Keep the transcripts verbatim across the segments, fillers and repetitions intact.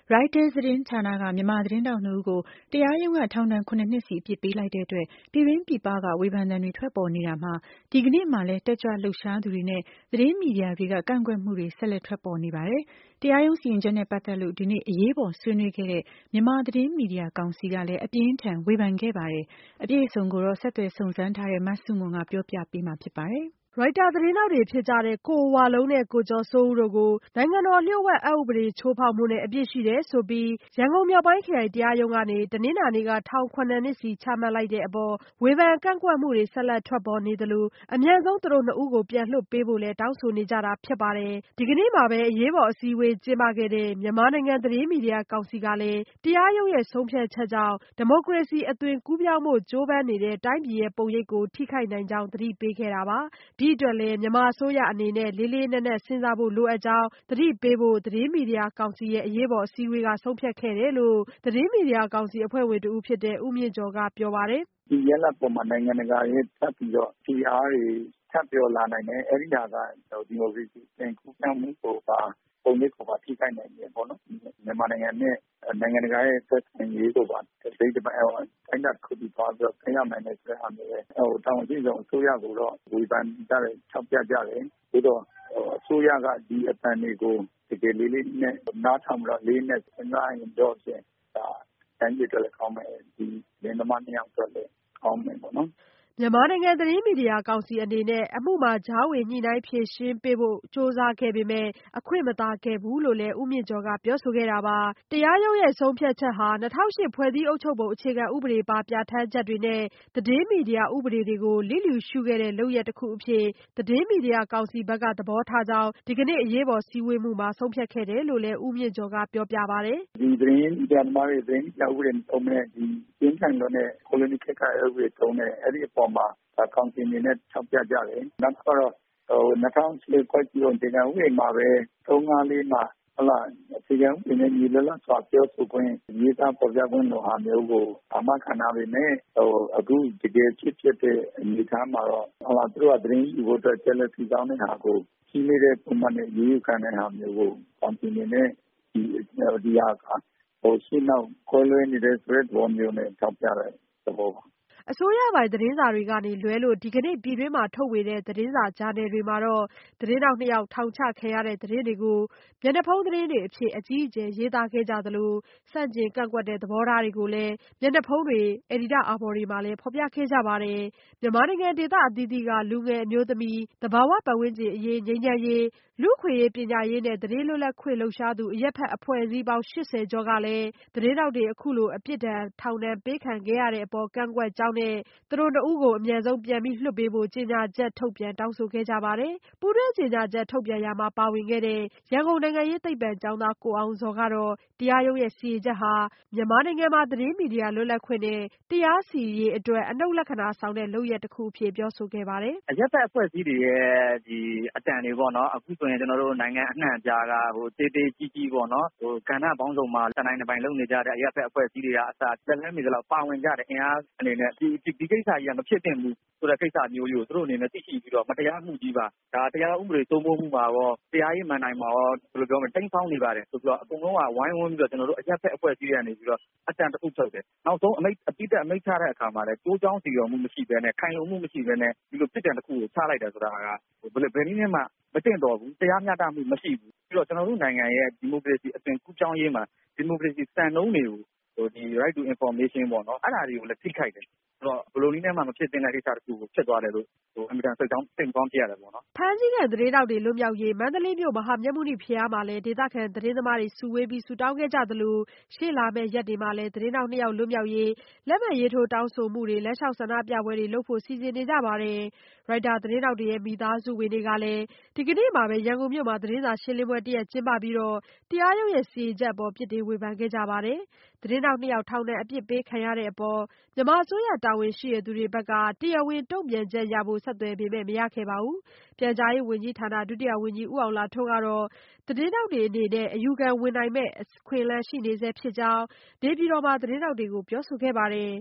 ရိုက်တာသတင်းဌာနကမြန်မာသတင်းထောက်နှစ်ဦးကိုတရားရုံးကထောင်ဒဏ်ခုနှစ်နှစ်စီအပြစ်ပေးလိုက်တဲ့အတွက်ပြည်တွင်းပြည်ပကဝေဖန်သံတွေထွက်ပေါ်နေတာမှာဒီကနေ့မှလည်းတက်ကြွလှုပ်ရှားသူတွေနဲ့သတင်းမီဒီယာတွေကကန့်ကွက်မှုတွေဆက်လက်ထွက်ပေါ်နေပါတယ်။တရားရုံးစီရင်ချက်နဲ့ပတ်သက်လို့ဒီနေ့အရေးပေါ်ဆွေးနွေးခဲ့တဲ့မြန်မာသတင်းမီဒီယာကောင်စီကလည်းအပြင်းအထန်ဝေဖန်ခဲ့ပါတယ်။အပြည့်အစုံကိုတော့ဆက်သွယ်စုံစမ်းထားတဲ့မဆုမွန်ကပြောပြပေးမှာဖြစ်ပါတယ်။ရိုက်တာသတင်းထောက်တွေဖြစ်ကြတဲ့ ကိုဝလုံးနဲ့ကိုကျော်စိုးဦးတို့ကိုနိုင်ငံတော်လ ျှို့ဝှက်အက်ဥပဒေချိုးဖောက်မှုနဲ့အပြစ်ရှိတယ်ဆိုပြီး ရန်ကုန်မြောက်ပိုင်းခရိုင်တရားရုံးကနေ တနင်္လာနေ့က ထောင်ခုနှစ်စီချမှတ်လိုက်တဲ့အပေါ်ဝေဖန်ကန့်ကွက်မှုတွေဆက်လက်ထွက်ပေါ်နေသလို အမြန်ဆုံးသူတို့နှစ်ဦးကိုပြန်လွှတ်ပေးဖို့လည်းတောင်းဆိုနေကြတာဖြစ်ပါတယ်။ ဒီကနေ့မှာပဲအရေးပေါ်အစည်းအဝေးကျင်းပခဲ့တဲ့မြန်မာနိုင်ငံသတင်းမီဒီယာကောင်စီကလည်းတရားရုံးရဲ့ဆုံးဖြတ်ချက်ကြောင့်ဒီမိုကရေစီအသွင်ကူးပြောင်းဖို့ကြိုးပမ်းနေတဲ့တိုင်းပြည်ရဲ့ပုံရိပ်ကိုထိခိုက်နိုင်ကြောင်းသတိပေးခဲ့တာပါ။ ဒီအတွက်လည်းမြန်မာအစိုးရအနေနဲ့လေးလေးနက်နက်စဉ်းစားဖို့လိုအပ်ကြောင်းသတိပေးဖို့သတင်းမီဒီယာကောင်စီရဲ့အရေးပေါ်အစည်းအဝေးကဆုံးဖြတ်ခဲ့တယ်လို့သတင်းမီဒီယာကောင်စီအဖွဲ့ဝင်တဦးဖြစ်တဲ့ဦးမြင့်ကျော်ကပြောပါတယ်။ "ဒီရလဒ်ပေါ်မှာနိုင်ငံတကာရဲ့ထပ်ပြီးတော့ဖိအားတွေထပ်ပြောလာနိုင်တယ်အဲဒီဟာကဒီမိုကရေစီအသွင်ကူးပြောင်းမှုကိုပါပုံရိပ်ကိုပါထိခိုက်နိုင်တယ်ပေါ့နော်မြန်မာနိုင်ငံနဲ့နိုင်ငံတကာရဲ့ဆက်ဆံရေးကိုပါတစိတ်တပိုင်းတိုင်းတာခုပြီးသွားပြီးတော့ခင်ရနိုင်တယ်ဆိုတဲ့ဟာမျိုးပဲဟိုတောင်အကျဉ်းဆုံးအစိုးရကိုတော့ဝေဖန်ကြတယ်ထောက်ပြကြတယ်ပြီးတော့အစိုးရကဒီအတန်တွေကိုတကယ်လေးလေးနဲ့နားထောင်ပြီးတော့လေးနဲ့စဉ်းစားရင်တော့ဖြင့်ဒါတိုင်းပြည်အတွက်လည်းကောင်းမယ်ဒီလင်းသမားနှစ်ယောက်အတွက်လည်းကောင်းမယ်ပေါ့နော်။ " မြန်မာနိုင်ငံသတင်းမီဒီယာကောင်စီအနေနဲ့အမှုမှာကြားဝင်ညှိနှိုင်းဖြေရှင်းပေးဖို့ကြိုးစားခဲ့ပေမဲ့အခွင့်မသာခဲ့ဘူးလို့လည်းဦးမြင့်ကျော်ကပြောဆိုခဲ့တာပါ။တရားရုံးရဲ့ဆုံးဖြတ်ချက်ဟာ ၂၀၀၈ဖွဲ့စည်းအုပ်ချုပ်ပုံအခြေခံဥပဒေပါပြဌာန်းချက်တွေနဲ့သတင်းမီဒီယာဥပဒေတွေကိုလျစ်လျူရှုခဲ့တဲ့လုပ်ရပ်တခုအဖြစ်သတင်းမီဒီယာကောင်စီဘက်ကသဘောထားကြောင်းဒီကနေ့အရေးပေါ်စည်းဝေးမှုမှာဆုံးဖြတ်ခဲ့တယ်လို့လည်းဦးမြင့်ကျော်ကပြောပြပါတယ်။ဒီသတင်းမီဒီယာသမားတွေသတင်းမီဒီယာဥပဒေသုံးတဲ့ဒီကျင်းထန်လွန်းတဲ့ကိုလိုနီခေတ်ကဥပဒေသုံးတဲ့အဲ့ဒီအပေါ်မှာကောင်စီအနေနဲ့ထောက်ပြကြတယ်။နောက်တော့ဟို၂၀၀၈ဖွဲ့စည်းပုံအခြေခံဥပဒေမှာပဲသုံးငါးလေးမှာဟုတ်လားအခြေခံဥပဒေနဲ့ညီလလစွာပြောဆိုခွင့်ရေးသားပေါ်ပြခွင့်လိုဟာမျိုးကိုအမှခံထားပေမဲ့ဟိုအခုတကယ်ဖြစ်ဖြစ်တဲ့အနေအထားမှာတော့ဟုတ်လားသူတို့ကသတင်းယူဖို့အတွက်ကျလက်စီကောင်းတဲ့ဟာကိုကြီးလေးတဲ့ပုံမှန်နဲ့ရေးယူခံတဲ့ဟာမျိုးကိုကောင်စီအနေနဲ့ဒီဒီဟာဟိုရှင်းတော့ခွဲလွဲနေတဲ့ဆိုတဲ့သဘောမျိုးနဲ့ထောက်ပြတဲ့သဘောပါအစိုးရပိုင်သတင်းစာတွေကနေလွဲလို့ဒီကနေ့ပြည်တွင်းမှာထုတ်ဝေတဲ့သတင်းစာဂျာနယ်တွေမှာတော့သတင်းထောက်နှစ်ယောက်ထောင်ချခံရတဲ့သတင်းတွေကိုမျက်နှာဖုံးသတင်းတွေအဖြစ်အကြီးအကျယ်ရေးသားခဲ့ကြသလိုဆန့်ကျင်ကန့်ကွက်တဲ့သဘောထားတွေကိုလည်းမျက်နှာဖုံးတွေအယ်ဒီတာအာဘော်တွေမှာလည်းဖော်ပြခဲ့ကြပါတယ်။မြန်မာနိုင်ငံဒေသအသီးသီးကလူငယ်အမျိုးသမီးသဘာဝပတ်ဝန်းကျင်အရေးငြိမ်းချမ်းရေးလူ့အခွင့်အရေးပညာရေးနဲ့သတင်းလွတ်လပ်ခွင့်လှုပ်ရှားသူအရပ်ဖက်အဖွဲ့အစည်းပေါင်းရှစ်ဆယ်ကျော်ကလည်းသတင်းထောက်တွေအခုလိုအပြစ်ဒဏ်ထောင်ဒဏ်ပေးခံခဲ့ရတဲ့အပေါ်ကန့်ကွက်ကြောင်းနဲ့သူတို့နှစ်ဦးကိုအမြန်ဆုံးပြန်လွှတ်ပေးဖို့ကြေညာချက်ထုတ်ပြန်တောင်းဆိုခဲ့ကြပါတယ်။ပူးတွဲကြေညာချက်ထုတ်ပြန်ရာမှာပါဝင်ခဲ့တဲ့ရန်ကုန်နိုင်ငံရေးသိပ္ပံကျောင်းသားကိုအောင်ဇော်ကတော့တရားရုံးရဲ့စီရင်ချက်ဟာမြန်မာနိုင်ငံမှာသတင်းမီဒီယာလွတ်လပ်ခွင့်နဲ့တရားစီရင်ရေးအတွက်အနုတ်လက္ခဏာဆောင်တဲ့လုပ်ရပ်တခုအဖြစ်ပြောဆိုခဲ့ပါတယ်။အရပ်ဖက်အဖွဲ့အစည်းတွေရဲ့ဒီအတန်တွေပေါ့နော်အခုဆိုရင်ကျွန်တော်တို့နိုင်ငံအနှံ့အပြားကဟိုတေးသေးကြီးကြီးပေါ့နော်ဟိုကဏ္ဍပေါင်းစုံမှာတနိုင်တစ်ပိုင်လုပ်နေကြတဲ့အရပ်ဖက်အဖွဲ့အစည်းတွေကအစားလက်လဲမိသလောက်ပါဝင်ကြတဲ့အင်အားအနေနဲ့ဒီဒီကိစ္စကြီးကမဖြစ်သင့်ဘူးဆိုတဲ့ကိစ္စမျိုးကြီးကိုသူတို့အနေနဲ့သိရှိပြီးတော့မတရားမှုကြီးပါဒါတရားဥပဒေစိုးမိုးမှုမှာရောတရားရေးမှန်နိုင်မှာရောဘယ်လိုပြောမလဲတိမ်းဆောင်းနေပါတယ်ဆိုပြီးတော့အကုန်လုံးကဝိုင်းဝန်းပြီးတော့ကျွန်တော်တို့အရက်ဖက်အဖွဲ့အစည်းတွေကနေပြီးတော့အတန်တခုထုတ်တယ်နောက်ဆုံးအမိတ်အပိတက်အမိတ်ချတဲ့အခါမှာလည်းတိုးကြောင်းစီရောမှုမရှိဘဲနဲ့ခိုင်လုံမှုမရှိဘဲနဲ့ဒီလိုပြစ်ဒဏ်တစ်ခုကိုချလိုက်တယ်ဆိုတာကဘယ်ဘယ်နည်းနဲ့မှမတင်တော်ဘူးတရားမျှတမှုမရှိဘူးပြီးတော့ကျွန်တော်တို့နိုင်ငံရဲ့ဒီမိုကရေစီအသွင်ကူးပြောင်းရေးမှာဒီမိုကရေစီစံနှုန်းတွေကိုဟိုဒီ right to information ပေါ့နော်အဲ့ဒါတွေကိုလည်းထိခိုက်တယ်ဆိုတော့ဘယ်လိုနည်းနဲ့မှမဖြစ်သင့်တဲ့ကိစ္စတစ်ခုကိုဖြစ်သွားတယ်လို့ဟိုအမြဲတမ်းစိတ်ကောင်းစိတ်ကောင်းဖြစ်ရတယ်ပေါ့နော်ဖမ်းဆီးခံသတင်းတောက်တွေလွတ်မြောက်ရေးမန္တလေးမြို့မဟာမြတ်မုနိဖျားမှာလည်းဒေသခံသတင်းသမားတွေစုဝေးပြီးဆူတောင်းခဲ့ကြသလိုရှေ့လာမယ့်ရက်တွေမှာလည်းသတင်းတောက်နှစ်ယောက်လွတ်မြောက်ရေးလက်မှတ်ရေးထိုးတောင်းဆိုမှုတွေလက်လျှောက်ဆန္ဒပြပွဲတွေလုပ်ဖို့စီစဉ်နေကြပါတယ်။ရိုက်တာသတင်းတောက်တွေရဲ့မိသားစုဝင်တွေကလည်းဒီကနေ့မှာပဲရန်ကုန်မြို့မှာသတင်းစာရှင်းလင်းပွဲတရက်ကျင်းပပြီးတော့တရားရုံးရဲ့စီရင်ချက်အပေါ်ပြစ်တင်ဝေဖန်ခဲ့ကြပါတယ်။သတင်းတောက်နှစ်ယောက်ထောင်ဒဏ်အပြစ်ပေးခံရတဲ့အပေါ်မြန်မာအစိုးရတာဝန်ရှိသူတွေဘက်ကတရားဝင်တုံ့ပြန်ချက်ရဖို့ဆက်သွယ်ပေမဲ့မရခဲ့ပါဘူး။ပြန်ကြားရေးဝန်ကြီးဌာနဒုတိယဝန်ကြီးဦးအောင်လှထွန်းကတော့သတင်းထောက်တွေအနေနဲ့အယူခံဝင်နိုင်မယ့်အခွင့်အလမ်းရှိနေဆဲဖြစ်ကြောင်းနေပြည်တော်မှာသတင်းထောက်တွေကိုပြောဆိုခဲ့ပါတယ်။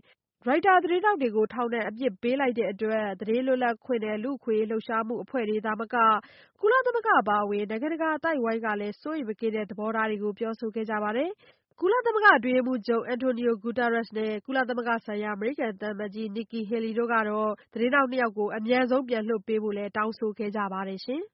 ရိုက်တာသတင်းထောက်တွေကို ထောင်ဒဏ်အပြစ်ပေးလိုက်တဲ့အတွက် သတင်းလွတ်လပ်ခွင့်နဲ့လူ့အခွင့်အရေးလှုပ်ရှားမှုအဖွဲ့တွေသာမက ကုလသမဂ္ဂအပါအဝင် နိုင်ငံတကာအသိုက်အဝိုင်းကလည်း စိုးရိမ်မကင်းတဲ့သဘောထားတွေကို ပြောဆိုခဲ့ကြပါတယ်။ ကုလသမဂ္ဂအတွင်းရေးမှူးချုပ် Antonio Guterres နဲ့ ကုလသမဂ္ဂဆိုင်ရာ အမေရိကန်သံအမတ်ကြီး Nikki Haley တို့ကတော့ သတင်းထောက်နှစ်ယောက်ကို အမြန်ဆုံးပြန်လွှတ်ပေးဖို့လည်း တောင်းဆိုခဲ့ကြပါတယ်ရှင်။